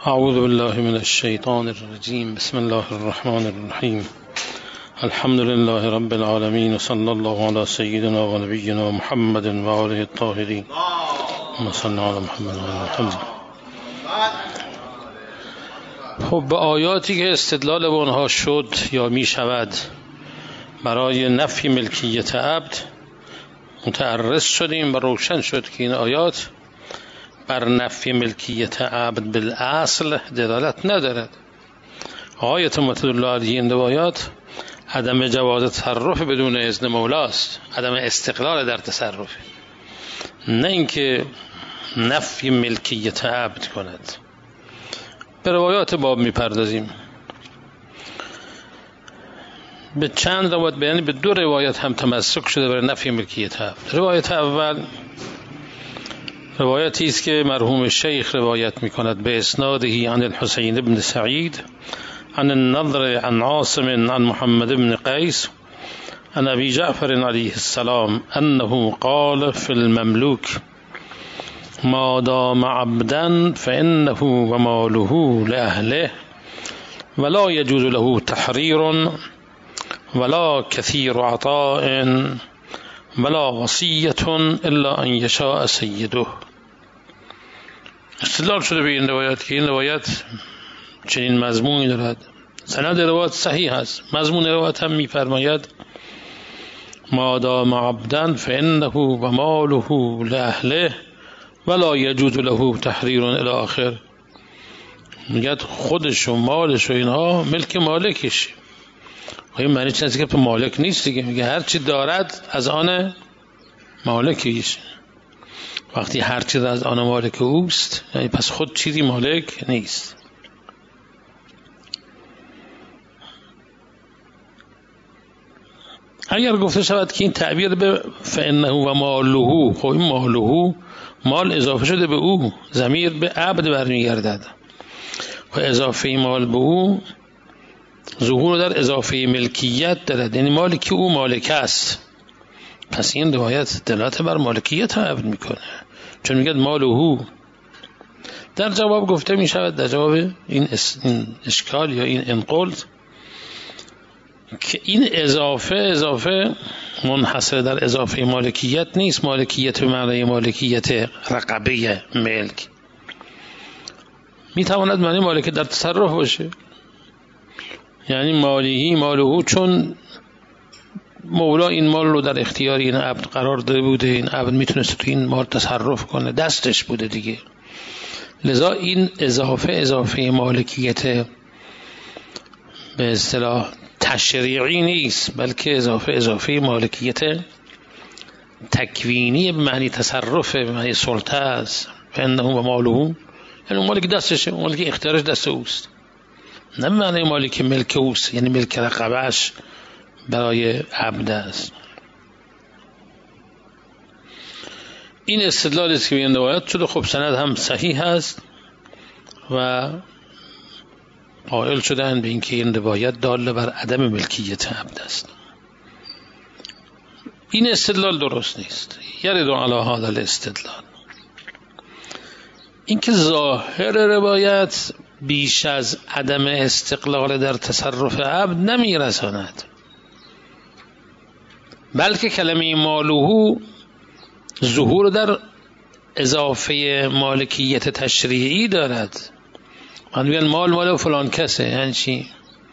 اعوذ بالله من الشیطان الرجیم. بسم الله الرحمن الرحیم. الحمد لله رب العالمین و صلی الله علی سیدنا و نبینا محمد و آله الطاهرین. اللهم صل علی محمد و آل محمد. خب به آیاتی که استدلال به آنها شد یا می شود برای نفی ملکیت عبد متعرض شدیم و روشن شد که این آیات بر نفی ملکیت عبد بالاصل دلالت ندارد. غایت متدل علیه این روایات عدم جواز تصرف بدون اذن مولاست، عدم استقلال در تصرف، نه اینکه نفی ملکیت عبد کند. به روایات باب میپردازیم. به چند روایت بیانی به دو روایت هم تمسک شده برای نفی ملکیت عبد. روایت اول روایتی است که مرحوم شیخ روایت می‌کند به اسناده عن الحسین بن سعید عن النضر عن عاصم عن محمد بن قیس عن ابی جعفر علیه السلام انه قال في المملوك ما دام عبدا فانه وماله لاهله ولا يجوز له تحرير ولا كثير عطاء ولا وصیة الا ان یشاء سیده. استدلال شده به این روایت که این روایت چنین مضمونی دارد. سند روایت صحیح است. مضمون روایت هم می‌فرماید ما دام عبدا فانه و ماله لاهله ولا یجوز له تحریر الی آخر. میگه خودش و مالش و اینها ملک مالکش. این معنی چیزی که به مالک نیست دیگه. میگه هر چی دارد از آن مالکیش. وقتی هر چیز از آن مالک اوست یعنی پس خود چیزی مالک نیست. اگر گفته شود که این تعبیر به فانه و ماله، خب این ماله مال اضافه شده به او، ضمیر به عبد برمیگردد و اضافه مال به او ظهور در اضافه ملکیت دارد، یعنی مالی که او مالک است. پس این روایت دلالت بر مالکیت عبد میکنه، چون میگه مال او. در جواب گفته میشود، در جواب این اشکال یا این انقل، که این اضافه منحصر در اضافه مالکیت نیست. مالکیت به معنی مالکیت رقبه ملک میتواند معنی مالک در تصرف باشه، یعنی ماله، چون مولا این مال رو در اختیار این عبد قرار داده بوده، این عبد میتونست تو این مال تصرف کنه، دستش بوده دیگه. لذا این اضافه مالکیت به اصطلاح تشریعی نیست، بلکه اضافه مالکیت تکوینی به معنی تصرف، به معنی سلطه است. فانه و ماله یعنی مالک دستشه، مالک اختیارش دست اوست، نه به معنی مالک ملک اوست، یعنی ملک رقبهش برای عبد است. این استدلال است که این روایت شده. خب سند هم صحیح است و قائل شدن به اینکه این روایت دال بر عدم ملکیت عبد است. این استدلال درست نیست. یرد علی هذا الاستدلال، اینکه ظاهر روایت بیش از عدم استقلال در تصرف عبد نمیرساند، بلکه کلمه ماله ظهور در اضافه مالکیت تشریعی دارد. من میگن مال فلان کسه، یعنی چی؟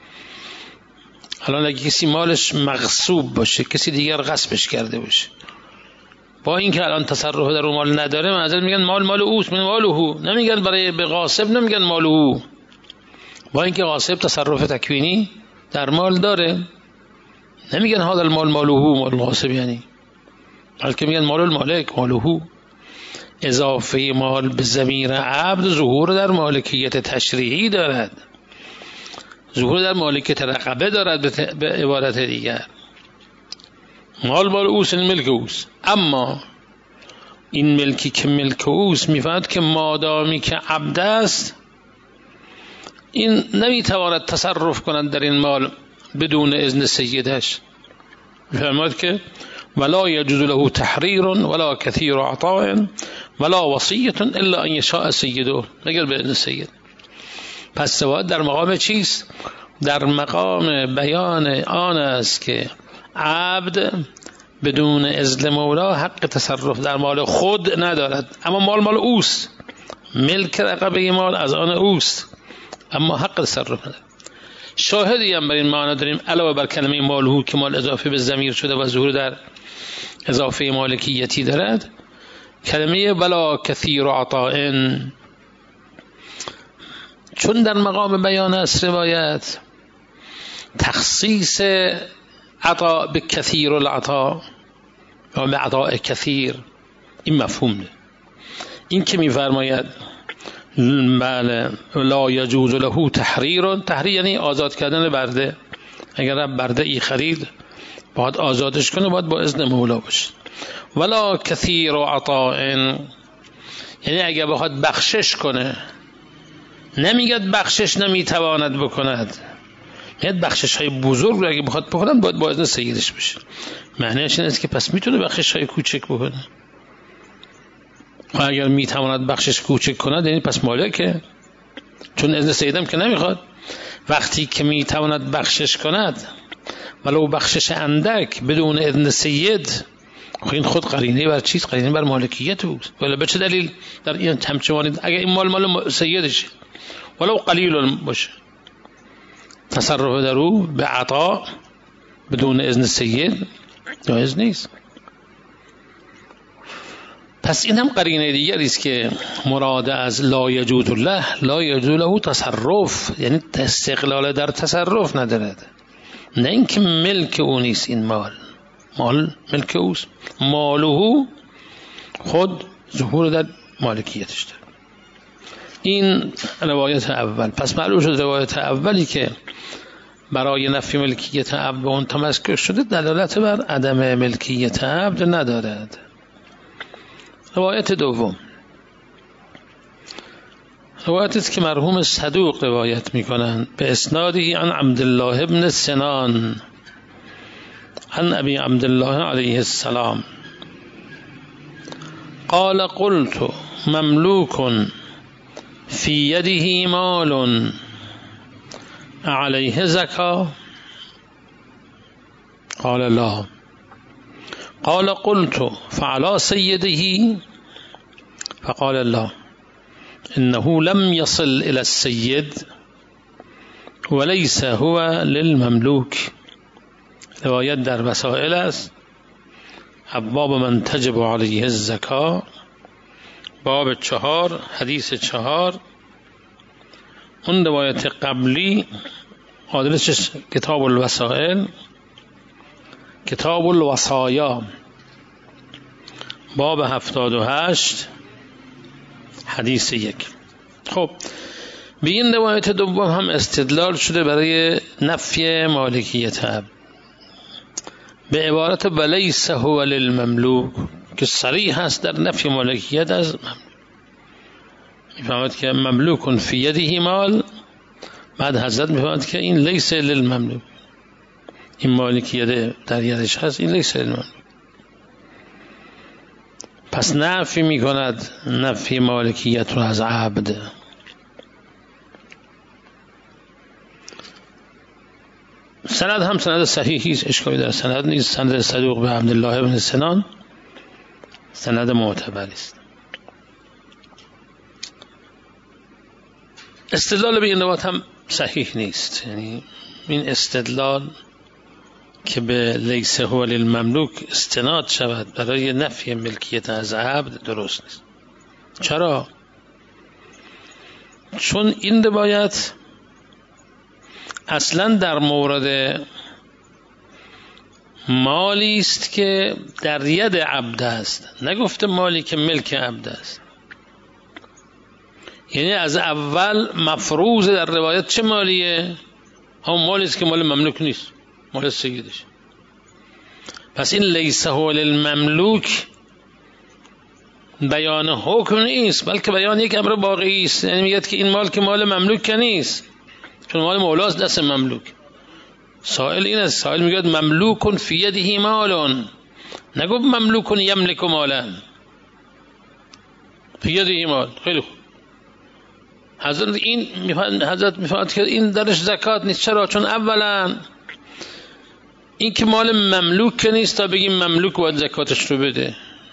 الان اگه کسی مالش مغصوب باشه، کسی دیگر غصبش کرده باشه، با اینکه الان تصرف در اون مال نداره، معذرت میگن مال اوست، من ماله. نمیگن برای به غاصب نمیگن ماله، با اینکه غاصب تصرف تکوینی در مال داره، نمیگن هذا المال ماله مال غاصب، یعنی بلکه میگن مال المالک ماله. اضافه مال به ضمیر عبد ظهور در مالکیت تشریعی دارد، ظهور در مالکیت رقبه دارد. به عبارت دیگر مال اوست، این ملک اوست. اما این ملکی که ملک اوست میفهمد که مادامی که عبد است، این نمیتواند تصرف کنند در این مال بدون اذن سیدش. میفهمد که ولا يجوز له تحرير ولا كثير عطاء ولا وصية الا ان يشاء سيده، مگر به اذن سید. پس روایت در مقام چیست؟ در مقام بیان آن است که عبد بدون اذن مولا حق تصرف در مال خود ندارد، اما مال اوست، ملک رقبه مال از آن اوست، اما حق تصرف ندارد. شاهدی هم بر این معنا داریم علاوه بر کلمه مالهو که مال اضافه به ضمیر شده و ظهور در اضافه مالکیتی دارد، کلمه ولا کثیر عطاء، چون در مقام بیان است روایت تخصیص عطا به کثیر العطا و به عطاء کثیر، این مفهوم ده. این که میفرماید بله لا یجوز له تحریر یعنی آزاد کردن برده، اگر برده ای خرید باید آزادش کنه، باید با اذن مولا باشه. ولا کثیر عطاء یعنی اگر بخواد بخشش کنه، نمیگد بخشش نمیتواند بکند، میگد بخشش های بزرگ رو اگه بخواد بکنن باید با اذن سیدش بشه. معنیش این است که پس میتونه بخشش های کوچک بکنه، و اگر میتواند بخشش کوچک کند یعنی پس مالکه، چون اذن سیدم که نمیخواد. وقتی که میتواند بخشش کند ولو بخشش اندک بدون اذن سید، این خود قرینه بر چیز؟ قرینه بر مالکیت اوست. ولی به چه دلیل در این همچنانی اگر این مال سیدشه ولو قلیل باشه، تصرف در او به عطا بدون اذن سید جایز نیست. پس این هم قرینه دیگری است که مراد از لا یجوز له تصرف، یعنی استقلال در تصرف ندارد، نه اینکه ملک او نیست. این مال ملک اوست، ماله خود ظهور در مالکیتش داره. این روایت اول. پس معلوم شد روایت اولی که برای نفی ملکیت عبد به اون تمسک شده دلالت بر عدم ملکیت عبد ندارد. روایت دوم روایتی است که مرحوم صدوق روایت می‌کنند به اسنادی عن عبدالله ابن سنان عن ابی عبدالله علیه السلام قال قلت مملوک فی یده مال علیه زکا قال لا قال قلت فعلى سيده فقال لا إنه لم يصل إلى السيد وليس هو للمملوك. روایت در وسائل است، ابواب من تجب علیه الزکا، باب 4 حدیث 4. اون روایت قبلی آدرسش کتاب الوسائل، کتاب الوصایا، باب 78 حدیث 1. خب به این روایت دوم هم استدلال شده برای نفی مالکیت عبد به عبارت ولیس هو للمملوک که صریح هست در نفی مالکیت از مملوک. میفهمد که مملوک فی یده مال، بعد حضرت میفهمد که این لیس للمملوک، این مالکیت در یدش هست، این لیس للمملوک. پس نفی میکند نفی مالکیت رو از عبد. سند هم سند صحیحی است، اشکالی در سند نیست. سند صدوق به عبدالله بن سنان سند معتبری است. استدلال به این روایت هم صحیح نیست، یعنی این استدلال که به لیس هو للمملوک استناد شود برای نفی ملکیت از عبد درست نیست. چرا؟ چون این روایت اصلا در مورد مالی است که در ید عبد است، نگفته مالی که ملک عبد است. یعنی از اول مفروض در روایت چه مالیه؟ هم مالی است که مال مملوک نیست، مال سیدش. پس این لیس هو للمملوک بیان حکم نیست، بلکه بیان یک امر واقعی است. یعنی میگه که این مال که مال مملوک که نیست، چون مال مولاست دست مملوک. سائل این است، سائل میگه مملوک فی یده مال، نگفت مملوک یملک مالا، فی یده مال. خیلی خوب، حضرت میفرماید که این درش زکات نیست. چرا؟ چون اولا این که مال مملوک که نیست تا بگیم مملوک باید زکاتش رو بده.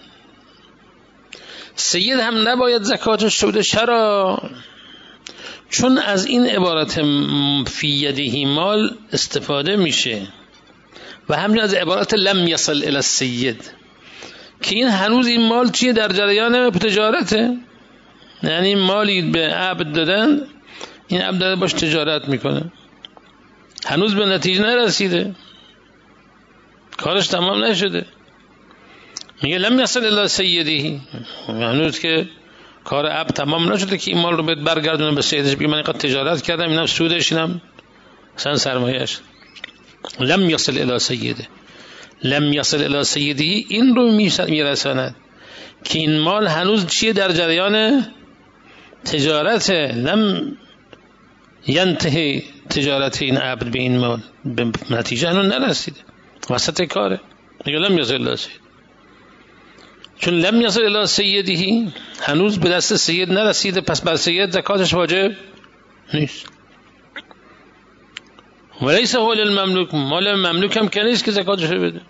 سید هم نباید زکاتش رو بده. چرا؟ چون از این عبارت فی یده مال استفاده میشه و همچنین از عبارت لم یصل الی السید که این هنوز این مال چیه؟ در جریان تجارته، یعنی مالی به عبد دادن، این عبد داده باش تجارت میکنه، هنوز به نتیجه نرسیده، کارش تمام نشده. میگه لم یصل الی سیده، هنوز که کار عبد تمام نشده که این مال رو بهت برگردونه به سیدش، بگه من اینقدر تجارت کردم، اینم سودش، اینم مثلا سرمایه‌اش. لم یصل الی سیده، لم یصل الی سیده این رو میرساند که این مال هنوز چیه؟ در جریان تجارته. لم ینتهی تجارت این عبد به این مال، به نتیجه هنوز نرسیده، وسط کاره. میگه لم یصل الی سیده، چون لم یصل الی سیده هنوز به دست سید نرسیده، پس بر سید زکاتش واجب نیست. ولیس هو للمملوک، مال مملوک هم که نیست که زکاتش بده.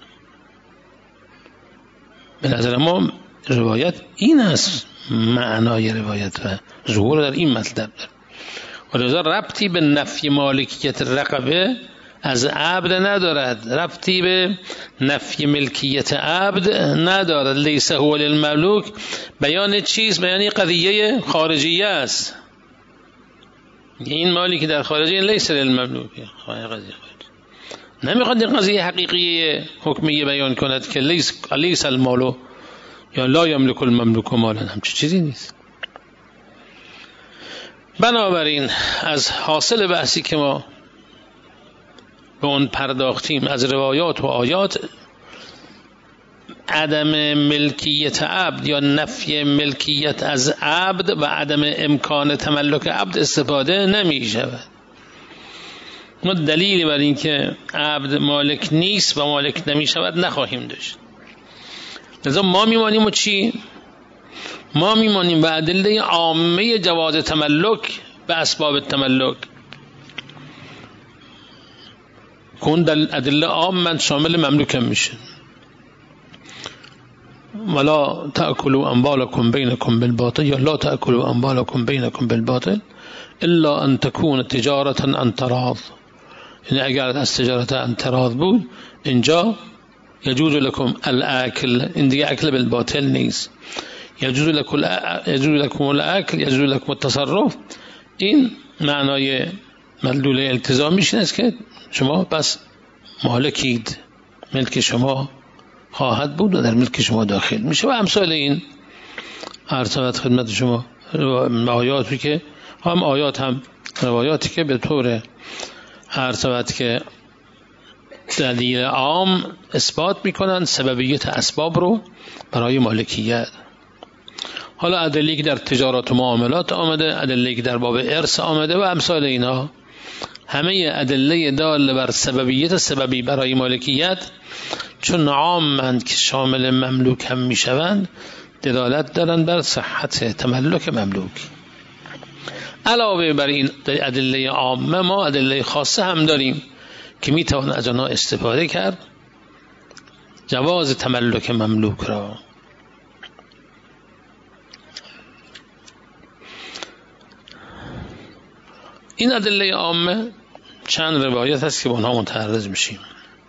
به نظر ما روایت این است، معنای روایت و ظهور در این مطلب داره. ولذا ربطی به نفی مالکیت رقبه از عبد ندارد، ربطی به نفی ملکیت عبد ندارد. لیس هو للمملوک بیان چیز؟ بیان قضیه خارجیه است. این مالی که در خارجی این لیس للمملوک، قضیه خارجی نمیخواد این قضیه حقیقی حکمیه بیان کند که لیس المالو یا لا یملک المملوک مالا، همچه چیزی نیست. بنابراین از حاصل بحثی که ما به اون پرداختیم از روایات و آیات، عدم ملکیت عبد یا نفی ملکیت از عبد و عدم امکان تملک عبد استفاده نمی شود. ما دلیلی بر این که عبد مالک نیست و مالک نمی شود نخواهیم داشت. لذا ما میمانیم و چی؟ ما میمانیم به ادله عامه جواز تملک به اسباب تملک، کن در ادله عام من شامل مملوکم میشه. ولا تأکلوا اموالکم بینکم بالباطل یا لا تأکلوا اموالکم بینکم بالباطل الا ان تكون تجارتا عن تراض، یعنی اگر از تجارت عن تراض بود اینجا یجوز لکم الاکل، این دیگه اکل بالباطل نیست. یجوز لکم الاکل، یجوز لکم التصرف، این معنای مدلول التزامیش است که شما بس مالکید، ملک شما خواهد بود و در ملک شما داخل میشه و امثال این عرض خدمت شما آیاتی که هم آیات هم روایاتی که به طور عرض که دلیل عام اثبات میکنن سببیت اسباب رو برای مالکیت. حالا ادله‌ای که در تجارت و معاملات آمده، ادله‌ای که در باب ارث آمده و امثال اینا، همه ادله دال بر سببیت سببی برای مالکیت چون عامند که شامل مملوک هم میشوند دلالت دارن بر صحت تملک مملوک. علاوه بر این ادله عامه ما ادله خاصه هم داریم که میتوان از آنها استفاده کرد جواز تملک مملوک را. این ادله عامه چند روایت هست که با آنها متعرض میشیم.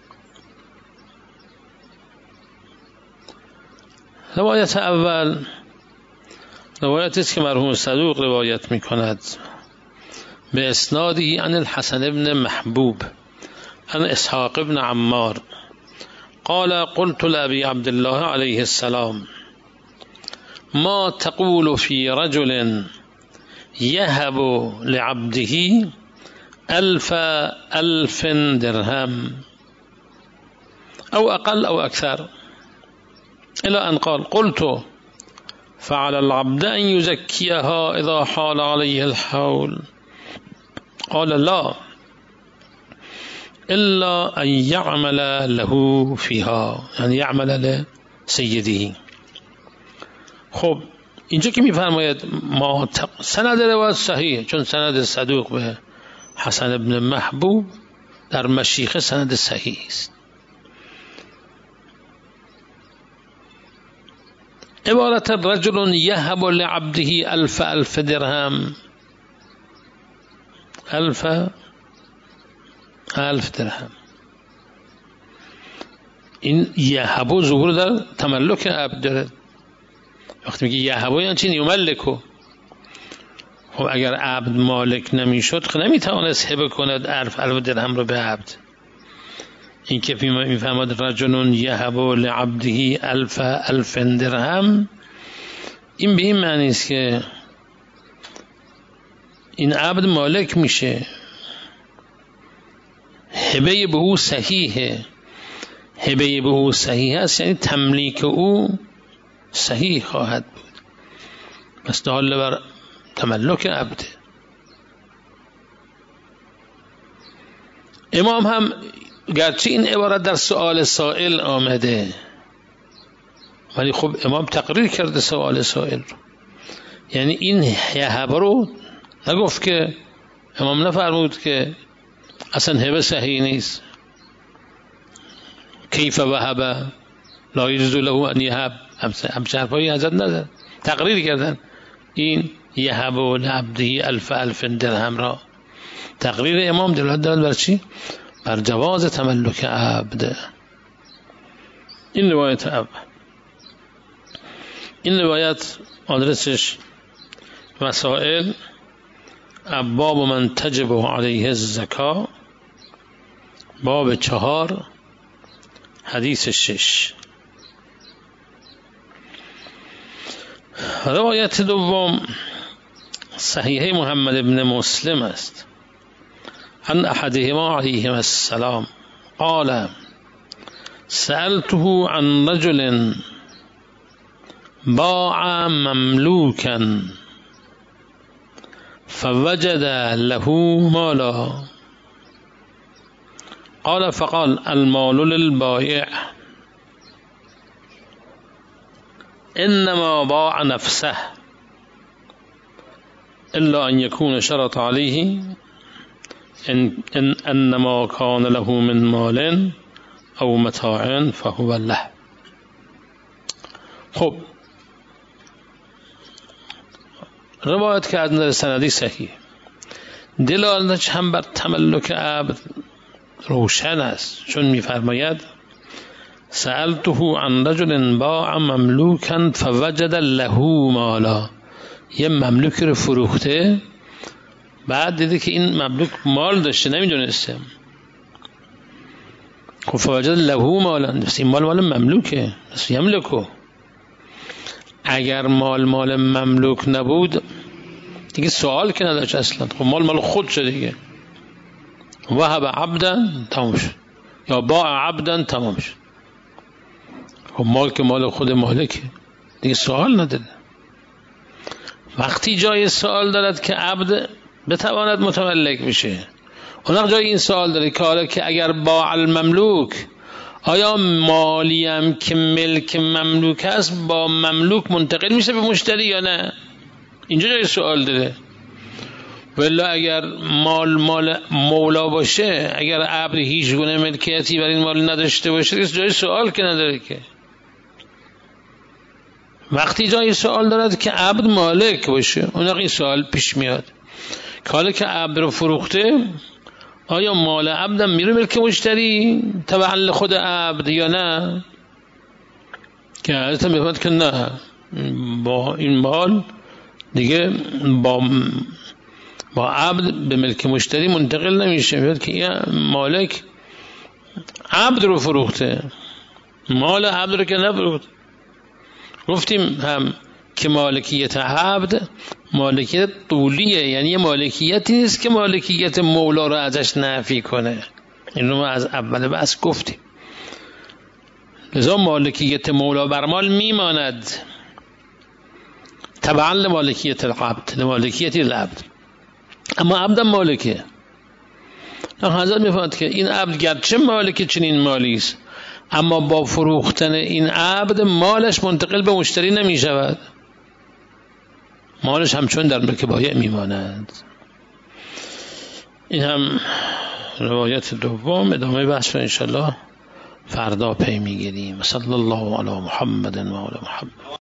روایت اول روایتی است که مرحوم صدوق روایت میکند به اسنادی عن الحسن ابن محبوب عن اسحاق ابن عمار قال قلت لأبي عبد الله عليه السلام ما تقول في رجل يهب لعبده 1000 درهم أو أقل أو أكثر إلى أن قال قلت فعلى العبد أن يزكيها إذا حال عليه الحول قال لا إلا أن يعمل له فيها، يعني يعمل لسيده. خب اینجا که میفرماید ما سند روایت صحیح، چون سند صدوق به حسن ابن محبوب در مشیخه سند صحیح است. عبارت رجل یهب لعبده الف درهم، الف درهم، این یهب ظهور در تملک عبد داره. وقتی میگه یهب یعنی چی؟ یملکو. خب اگر عبد مالک نمیشد خب نمیتوانست هبه کند الف درهم رو به عبد. این که میفهمد رجل یهب لعبده الف درهم، این به این معنی است که این عبد مالک میشه، هبه به او صحیحه. هبه به او صحیح است یعنی تملیک او صحیح خواهد بود، پس دال بر تملک عبده. امام هم گرچه این عبارت در سؤال سائل آمده، ولی خب امام تقریر کرده سؤال سائل رو، یعنی این یهب رو نگفت که، امام نفرمود که اصلا هبه صحیح نیست، کیف وهب لا یجوز له ان یهب، همچه حرفایی حضرت ندارد، تقریر کردن این یهب لعبده الف درهم را. تقریر امام دلالت دارد بر چی؟ بر جواز تملک عبد. این روایت اول. این روایت آدرسش مسائل باب من تجب علیه الزکا، باب 4 حدیث 6. روایت دوم صحیح محمد ابن مسلم است. عن احدهما علیهم السلام قال سألته عن رجل باع مملوكا فوجد له مالا، قال فقال المال للبائع انما باع نفسه الا ان يكون شرط عليه انما كان له من مال او متاع فهو له. خب روایت که از نظر سندی صحیح، دلالتش هم بر تملک عبد روشن است، چون میفرماید سألته عن رجل باع مملوکا فوجد له مالا، یه مملوک رو فروخته بعد دیده که این مملوک مال داشته نمیدونسته، خب فوجد له مالا، این مال مملوکه، بس یملکو. اگر مال مملوک نبود دیگه سوال که نداشت اصلا، خب مال خود شده دیگه. وهب عبدا تمام شد، یا باع عبدا تمام شد. خب مال که مال خود مالکه دیگه سوال نداره. وقتی جای سوال دارد که عبد بتواند متملک بشه، اون جای این سوال داره که حالا که اگر باع المملوک، آیا مالیم که ملک مملوک است با مملوک منتقل میشه به مشتری یا نه؟ اینجا جای سوال داره. ولی اگر مال مولا باشه، اگر عبد هیچ گونه ملکیتی بر این مال نداشته باشه، جای سوال که نداره که. وقتی جای سوال دارد که عبد مالک باشه، اون این سوال پیش میاد که حالا که عبد رو فروخته، آیا مال عبدم میره ملک مشتری تبع خود عبد یا نه؟ که حضرت میفهمد که نه، با این مال دیگه با عبد به ملک مشتری منتقل نمیشه. میاد که این مالک عبد رو فروخته، مال عبد رو که نفروخت. گفتیم هم که مالکیت عبد مالکیت طولیه، یعنی مالکیتی نیست که مالکیت مولا رو ازش نفی کنه. این رو ما از اول بحث گفتیم. لذا مالکیت مولا بر مال میماند تبعا لمالکیت العبد، لمالکیت العبد، اما عبد مالکه. حضرت میفهمد که این عبد گرچه مالک چنین مالی است، اما با فروختن این عبد مالش منتقل به مشتری نمی شود. مالش همچون در ملک بایع میماند. این هم روایت دوم. ادامه بحث رو انشالله فردا پی میگیریم. صلی الله علی محمد و آل محمد.